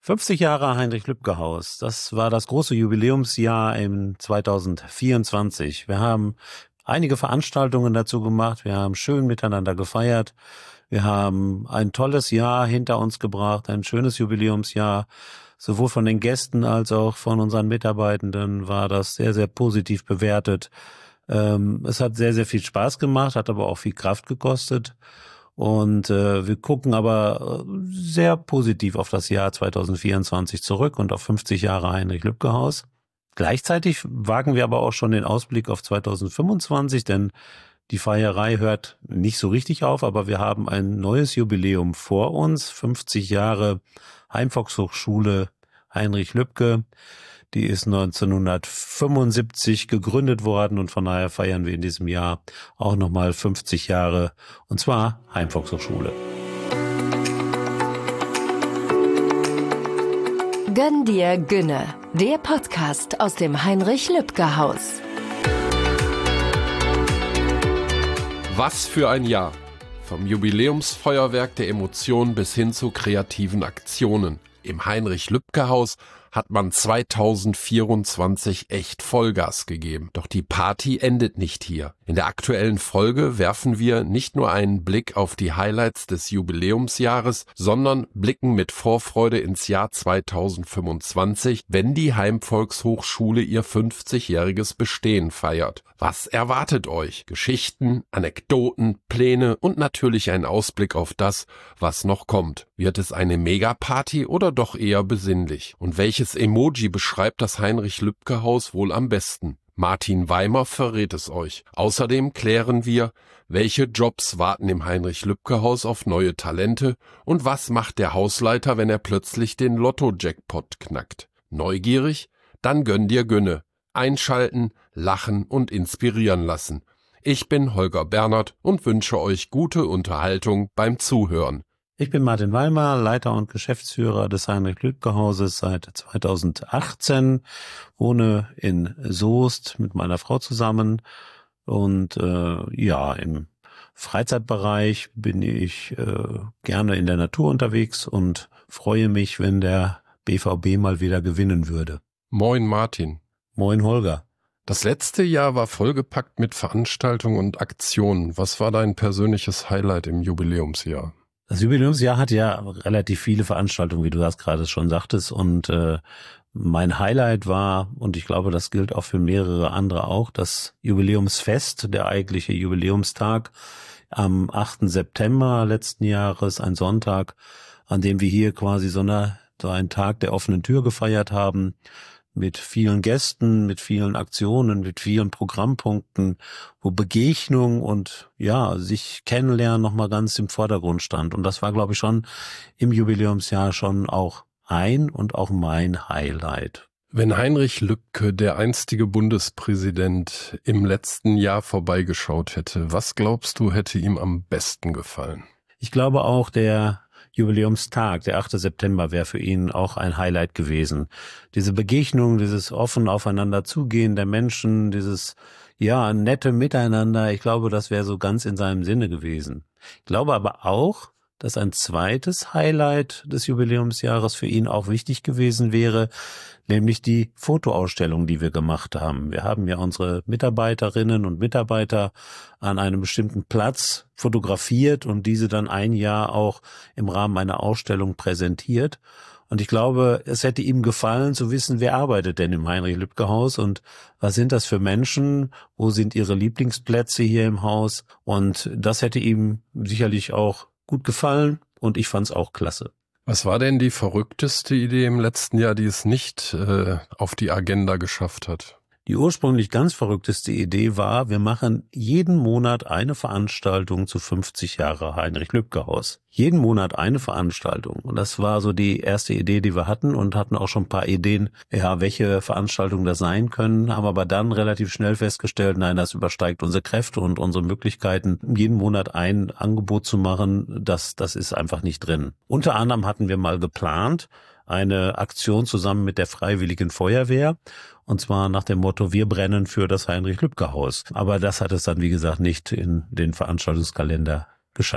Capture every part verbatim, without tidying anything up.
fünfzig Jahre Heinrich-Lübke-Haus, das war das große Jubiläumsjahr im zweitausendvierundzwanzig. Wir haben einige Veranstaltungen dazu gemacht, wir haben schön miteinander gefeiert, wir haben ein tolles Jahr hinter uns gebracht, ein schönes Jubiläumsjahr. Sowohl von den Gästen als auch von unseren Mitarbeitenden war das sehr, sehr positiv bewertet. Ähm, es hat sehr, sehr viel Spaß gemacht, hat aber auch viel Kraft gekostet. Und äh, wir gucken aber sehr positiv auf das Jahr zweitausendvierundzwanzig zurück und auf fünfzig Jahre Heinrich-Lübke-Haus. Gleichzeitig wagen wir aber auch schon den Ausblick auf zweitausendfünfundzwanzig, denn die Feierei hört nicht so richtig auf, aber wir haben ein neues Jubiläum vor uns, fünfzig Jahre Heimvolkshochschule Heinrich Lübke. Die ist neunzehnhundertfünfundsiebzig gegründet worden und von daher feiern wir in diesem Jahr auch nochmal fünfzig Jahre, und zwar Heimvolkshochschule. Gönn dir Günne, der Podcast aus dem Heinrich-Lübke-Haus. Was für ein Jahr! Vom Jubiläumsfeuerwerk der Emotionen bis hin zu kreativen Aktionen. Im Heinrich-Lübke-Haus hat man zweitausendvierundzwanzig echt Vollgas gegeben. Doch die Party endet nicht hier. In der aktuellen Folge werfen wir nicht nur einen Blick auf die Highlights des Jubiläumsjahres, sondern blicken mit Vorfreude ins Jahr zweitausendfünfundzwanzig, wenn die Heimvolkshochschule ihr fünfzigjähriges Bestehen feiert. Was erwartet euch? Geschichten, Anekdoten, Pläne und natürlich ein Ausblick auf das, was noch kommt. Wird es eine Megaparty oder doch eher besinnlich? Und welches Emoji beschreibt das Heinrich-Lübke-Haus wohl am besten? Martin Weimer verrät es euch. Außerdem klären wir, welche Jobs warten im Heinrich-Lübke-Haus auf neue Talente und was macht der Hausleiter, wenn er plötzlich den Lotto-Jackpot knackt. Neugierig? Dann gönn dir Günne. Einschalten, lachen und inspirieren lassen. Ich bin Holger Bernhard und wünsche euch gute Unterhaltung beim Zuhören. Ich bin Martin Weimer, Leiter und Geschäftsführer des Heinrich-Lübke-Hauses seit zweitausendachtzehn, wohne in Soest mit meiner Frau zusammen und äh, ja, im Freizeitbereich bin ich äh, gerne in der Natur unterwegs und freue mich, wenn der B V B mal wieder gewinnen würde. Moin Martin. Moin Holger. Das letzte Jahr war vollgepackt mit Veranstaltungen und Aktionen. Was war dein persönliches Highlight im Jubiläumsjahr? Das Jubiläumsjahr hat ja relativ viele Veranstaltungen, wie du das gerade schon sagtest. Und äh, mein Highlight war, und ich glaube, das gilt auch für mehrere andere auch, das Jubiläumsfest, der eigentliche Jubiläumstag am achten September letzten Jahres, ein Sonntag, an dem wir hier quasi so, eine, so einen Tag der offenen Tür gefeiert haben. Mit vielen Gästen, mit vielen Aktionen, mit vielen Programmpunkten, wo Begegnung und ja, sich kennenlernen nochmal ganz im Vordergrund stand. Und das war, glaube ich, schon im Jubiläumsjahr schon auch ein und auch mein Highlight. Wenn Heinrich Lübke, der einstige Bundespräsident, im letzten Jahr vorbeigeschaut hätte, was glaubst du, hätte ihm am besten gefallen? Ich glaube auch, der Jubiläumstag, der achte September, wäre für ihn auch ein Highlight gewesen. Diese Begegnung, dieses offen aufeinander zugehen der Menschen, dieses, ja, nette Miteinander, ich glaube, das wäre so ganz in seinem Sinne gewesen. Ich glaube aber auch, dass ein zweites Highlight des Jubiläumsjahres für ihn auch wichtig gewesen wäre, nämlich die Fotoausstellung, die wir gemacht haben. Wir haben ja unsere Mitarbeiterinnen und Mitarbeiter an einem bestimmten Platz fotografiert und diese dann ein Jahr auch im Rahmen einer Ausstellung präsentiert. Und ich glaube, es hätte ihm gefallen zu wissen, wer arbeitet denn im Heinrich-Lübke-Haus und was sind das für Menschen, wo sind ihre Lieblingsplätze hier im Haus. Und das hätte ihm sicherlich auch gut gefallen und ich fand's auch klasse. Was war denn die verrückteste Idee im letzten Jahr, die es nicht äh, auf die Agenda geschafft hat? Die ursprünglich ganz verrückteste Idee war, wir machen jeden Monat eine Veranstaltung zu fünfzig Jahre Heinrich-Lübke-Haus. Jeden Monat eine Veranstaltung. Und das war so die erste Idee, die wir hatten und hatten auch schon ein paar Ideen, ja, welche Veranstaltungen das sein können, haben aber dann relativ schnell festgestellt, nein, das übersteigt unsere Kräfte und unsere Möglichkeiten, jeden Monat ein Angebot zu machen, das, das ist einfach nicht drin. Unter anderem hatten wir mal geplant, eine Aktion zusammen mit der Freiwilligen Feuerwehr. Und zwar nach dem Motto, wir brennen für das Heinrich-Lübke-Haus. Aber das hat es dann, wie gesagt, nicht in den Veranstaltungskalender geschafft.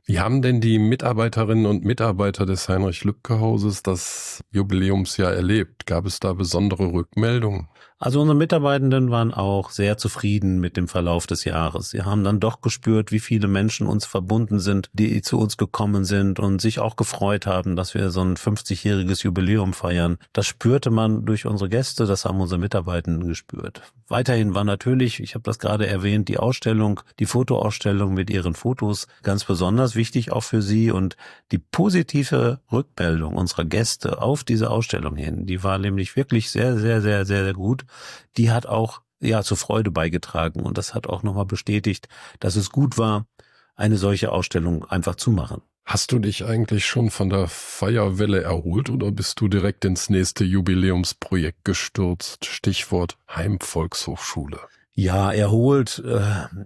Wie haben denn die Mitarbeiterinnen und Mitarbeiter des Heinrich-Lübke-Hauses das Jubiläumsjahr erlebt? Gab es da besondere Rückmeldungen? Also unsere Mitarbeitenden waren auch sehr zufrieden mit dem Verlauf des Jahres. Sie haben dann doch gespürt, wie viele Menschen uns verbunden sind, die zu uns gekommen sind und sich auch gefreut haben, dass wir so ein fünfzigjähriges Jubiläum feiern. Das spürte man durch unsere Gäste, das haben unsere Mitarbeitenden gespürt. Weiterhin war natürlich, ich habe das gerade erwähnt, die Ausstellung, die Fotoausstellung mit ihren Fotos ganz besonders wichtig auch für sie, und die positive Rückmeldung unserer Gäste auf diese Ausstellung hin, die war nämlich wirklich sehr, sehr, sehr, sehr, sehr gut. Die hat auch ja zur Freude beigetragen, und das hat auch nochmal bestätigt, dass es gut war, eine solche Ausstellung einfach zu machen. Hast du dich eigentlich schon von der Feierwelle erholt oder bist du direkt ins nächste Jubiläumsprojekt gestürzt? Stichwort Heimvolkshochschule. Ja, erholt, äh,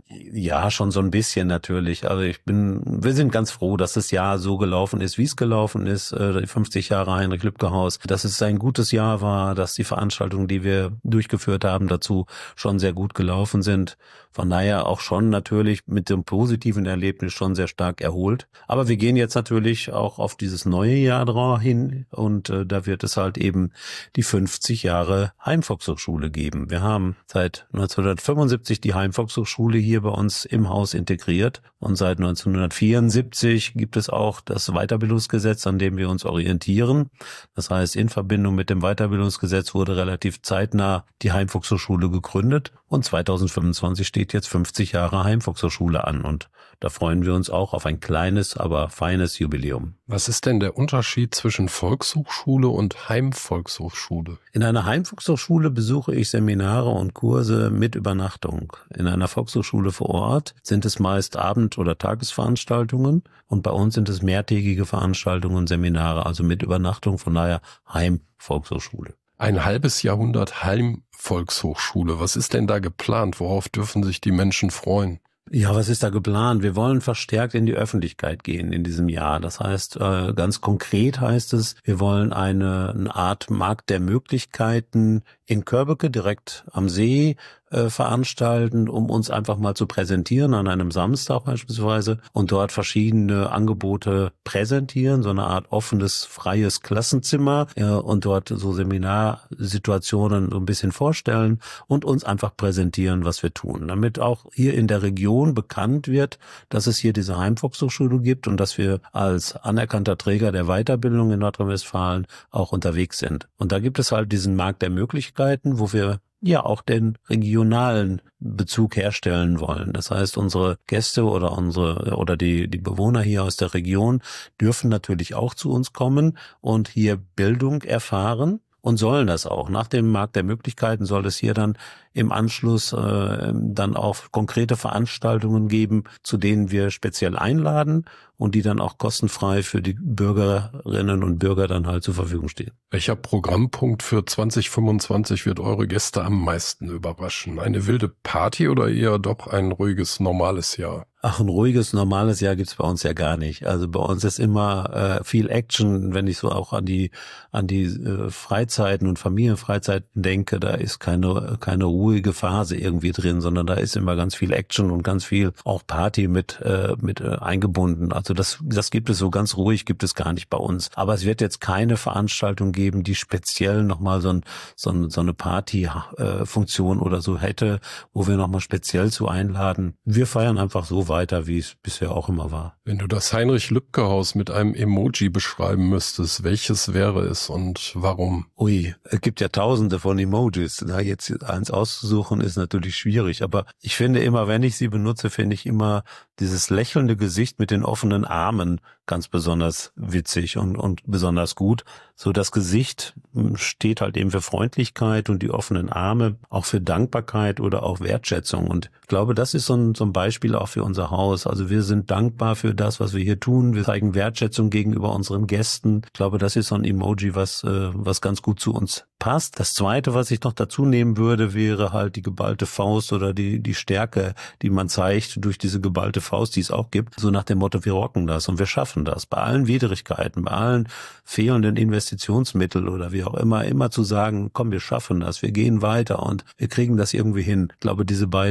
ja, schon so ein bisschen natürlich. Also ich bin, wir sind ganz froh, dass das Jahr so gelaufen ist, wie es gelaufen ist, äh, die fünfzig Jahre Heinrich-Lübke-Haus, dass es ein gutes Jahr war, dass die Veranstaltungen, die wir durchgeführt haben, dazu schon sehr gut gelaufen sind. Von daher auch schon natürlich mit dem positiven Erlebnis schon sehr stark erholt. Aber wir gehen jetzt natürlich auch auf dieses neue Jahr drauf hin, und äh, da wird es halt eben die fünfzig Jahre Heimvolkshochschule geben. Wir haben seit neunzehnhundertfünfundsiebzig die Heimvolkshochschule hier bei uns im Haus integriert, und seit neunzehnhundertvierundsiebzig gibt es auch das Weiterbildungsgesetz, an dem wir uns orientieren. Das heißt, in Verbindung mit dem Weiterbildungsgesetz wurde relativ zeitnah die Heimvolkshochschule gegründet, und zweitausendfünfundzwanzig steht jetzt fünfzig Jahre Heimvolkshochschule an, und da freuen wir uns auch auf ein kleines, aber feines Jubiläum. Was ist denn der Unterschied zwischen Volkshochschule und Heimvolkshochschule? In einer Heimvolkshochschule besuche ich Seminare und Kurse mit Übernachtung. In einer Volkshochschule vor Ort sind es meist Abend- oder Tagesveranstaltungen, und bei uns sind es mehrtägige Veranstaltungen und Seminare, also mit Übernachtung, von daher Heimvolkshochschule. Ein halbes Jahrhundert Heimvolkshochschule. Was ist denn da geplant? Worauf dürfen sich die Menschen freuen? Ja, was ist da geplant? Wir wollen verstärkt in die Öffentlichkeit gehen in diesem Jahr. Das heißt, äh, ganz konkret heißt es, wir wollen eine, eine Art Markt der Möglichkeiten in Körbeke direkt am See äh, veranstalten, um uns einfach mal zu präsentieren an einem Samstag beispielsweise und dort verschiedene Angebote präsentieren, so eine Art offenes, freies Klassenzimmer äh, und dort so Seminarsituationen so ein bisschen vorstellen und uns einfach präsentieren, was wir tun, damit auch hier in der Region bekannt wird, dass es hier diese Heimvolkshochschule gibt und dass wir als anerkannter Träger der Weiterbildung in Nordrhein-Westfalen auch unterwegs sind. Und da gibt es halt diesen Markt der Möglichkeiten, wo wir ja auch den regionalen Bezug herstellen wollen. Das heißt, unsere Gäste oder unsere oder die die Bewohner hier aus der Region dürfen natürlich auch zu uns kommen und hier Bildung erfahren und sollen das auch. Nach dem Markt der Möglichkeiten soll es hier dann im Anschluss äh, dann auch konkrete Veranstaltungen geben, zu denen wir speziell einladen und die dann auch kostenfrei für die Bürgerinnen und Bürger dann halt zur Verfügung stehen. Welcher Programmpunkt für zwanzig fünfundzwanzig wird eure Gäste am meisten überraschen? Eine wilde Party oder eher doch ein ruhiges, normales Jahr? Ach, ein ruhiges, normales Jahr gibt's bei uns ja gar nicht. Also bei uns ist immer äh, viel Action, wenn ich so auch an die an die äh, Freizeiten und Familienfreizeiten denke, da ist keine keine ruhige Phase irgendwie drin, sondern da ist immer ganz viel Action und ganz viel auch Party mit äh, mit äh, eingebunden. Also das das gibt es so ganz ruhig, gibt es gar nicht bei uns. Aber es wird jetzt keine Veranstaltung geben, die speziell nochmal so, ein, so, ein, so eine Party-Funktion äh, oder so hätte, wo wir nochmal speziell zu einladen. Wir feiern einfach so weiter, wie es bisher auch immer war. Wenn du das Heinrich-Lübke-Haus mit einem Emoji beschreiben müsstest, welches wäre es und warum? Ui, es gibt ja tausende von Emojis. Da jetzt eins auszusuchen, ist natürlich schwierig. Aber ich finde immer, wenn ich sie benutze, finde ich immer dieses lächelnde Gesicht mit den offenen Armen ganz besonders witzig und, und besonders gut. So das Gesicht steht halt eben für Freundlichkeit und die offenen Arme auch für Dankbarkeit oder auch Wertschätzung. Und ich glaube, das ist so ein, so ein Beispiel auch für unser Haus. Also wir sind dankbar für das, was wir hier tun. Wir zeigen Wertschätzung gegenüber unseren Gästen. Ich glaube, das ist so ein Emoji, was, äh, was ganz gut zu uns passt. Das Zweite, was ich noch dazu nehmen würde, wäre halt die geballte Faust oder die, die Stärke, die man zeigt durch diese geballte Faust, die es auch gibt. So nach dem Motto, wir rocken das und wir schaffen das. Bei allen Widrigkeiten, bei allen fehlenden Investitionsmitteln oder wie auch immer, immer zu sagen, komm, wir schaffen das, wir gehen weiter und wir kriegen das irgendwie hin. Ich glaube, diese beiden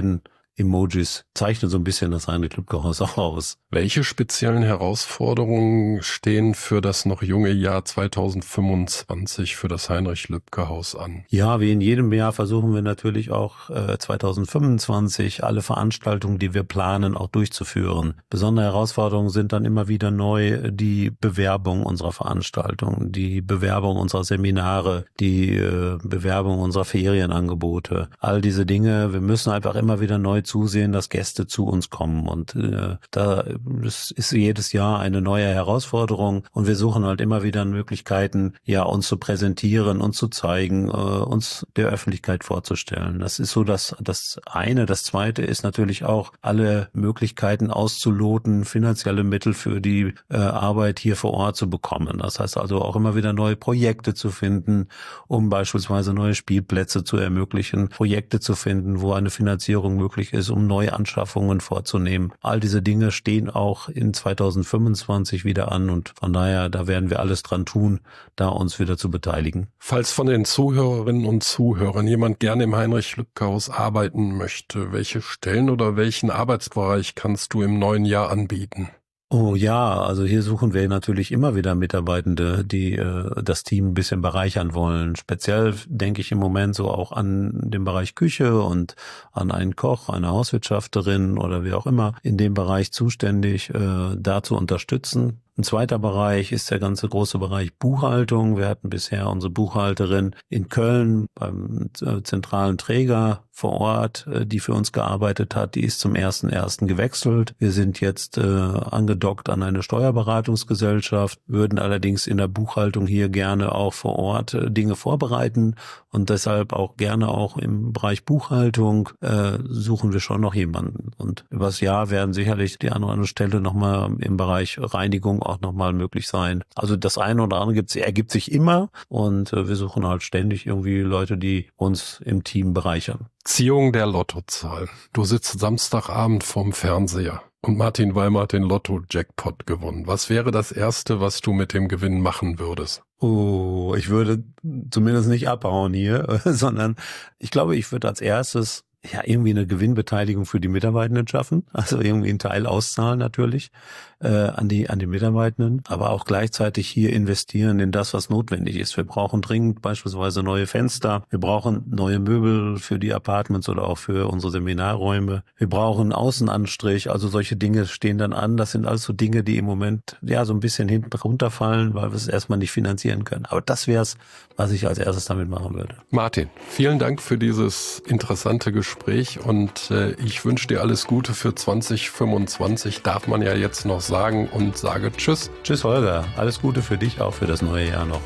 Emojis zeichnen so ein bisschen das Heinrich-Lübke-Haus auch aus. Welche speziellen Herausforderungen stehen für das noch junge Jahr zweitausendfünfundzwanzig für das Heinrich-Lübke-Haus an? Ja, wie in jedem Jahr versuchen wir natürlich auch äh, zweitausendfünfundzwanzig alle Veranstaltungen, die wir planen, auch durchzuführen. Besondere Herausforderungen sind dann immer wieder neu die Bewerbung unserer Veranstaltungen, die Bewerbung unserer Seminare, die äh, Bewerbung unserer Ferienangebote. All diese Dinge, wir müssen einfach immer wieder neu zusehen, dass Gäste zu uns kommen und äh, da das ist jedes Jahr eine neue Herausforderung und wir suchen halt immer wieder Möglichkeiten, ja, uns zu präsentieren, uns zu zeigen, äh, uns der Öffentlichkeit vorzustellen. Das ist so das das eine. Das zweite ist natürlich auch, alle Möglichkeiten auszuloten, finanzielle Mittel für die äh, Arbeit hier vor Ort zu bekommen. Das heißt also auch immer wieder neue Projekte zu finden, um beispielsweise neue Spielplätze zu ermöglichen, Projekte zu finden, wo eine Finanzierung möglich ist, um Neuanschaffungen vorzunehmen. All diese Dinge stehen auch in zweitausendfünfundzwanzig wieder an und von daher, da werden wir alles dran tun, da uns wieder zu beteiligen. Falls von den Zuhörerinnen und Zuhörern jemand gerne im Heinrich-Lübke-Haus arbeiten möchte, welche Stellen oder welchen Arbeitsbereich kannst du im neuen Jahr anbieten? Oh ja, also hier suchen wir natürlich immer wieder Mitarbeitende, die äh, das Team ein bisschen bereichern wollen. Speziell denke ich im Moment so auch an den Bereich Küche und an einen Koch, eine Hauswirtschafterin oder wie auch immer in dem Bereich zuständig, äh, da zu unterstützen. Ein zweiter Bereich ist der ganze große Bereich Buchhaltung. Wir hatten bisher unsere Buchhalterin in Köln beim äh, zentralen Träger vor Ort, äh, die für uns gearbeitet hat. Die ist zum ersten ersten gewechselt. Wir sind jetzt äh, angedockt an eine Steuerberatungsgesellschaft, würden allerdings in der Buchhaltung hier gerne auch vor Ort äh, Dinge vorbereiten und deshalb auch gerne auch im Bereich Buchhaltung äh, suchen wir schon noch jemanden. Und übers Jahr werden sicherlich die eine oder andere Stelle nochmal im Bereich Reinigung auch nochmal möglich sein. Also das eine oder andere gibt's, ergibt sich immer und äh, wir suchen halt ständig irgendwie Leute, die uns im Team bereichern. Ziehung der Lottozahl. Du sitzt Samstagabend vorm Fernseher und Martin Weimar hat den Lotto-Jackpot gewonnen. Was wäre das Erste, was du mit dem Gewinn machen würdest? Oh, ich würde zumindest nicht abhauen hier, sondern ich glaube, ich würde als erstes ja irgendwie eine Gewinnbeteiligung für die Mitarbeitenden schaffen, also irgendwie einen Teil auszahlen natürlich äh, an die an die Mitarbeitenden, aber auch gleichzeitig hier investieren in das, was notwendig ist. Wir brauchen dringend beispielsweise neue Fenster, wir brauchen neue Möbel für die Apartments oder auch für unsere Seminarräume, wir brauchen Außenanstrich, also solche Dinge stehen dann an. Das sind also Dinge, die im Moment ja so ein bisschen hinten runterfallen, weil wir es erstmal nicht finanzieren können. Aber das wäre es, was ich als erstes damit machen würde. Martin, vielen Dank für dieses interessante Gespräch. Gespräch und äh, ich wünsche dir alles Gute für zwanzig fünfundzwanzig, darf man ja jetzt noch sagen und sage Tschüss. Tschüss Holger, alles Gute für dich, auch für das neue Jahr noch.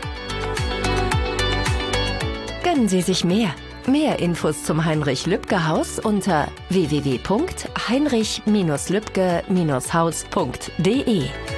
Gönnen Sie sich mehr. Mehr Infos zum Heinrich-Lübke-Haus unter w w w punkt heinrich Bindestrich lübke Bindestrich haus punkt de.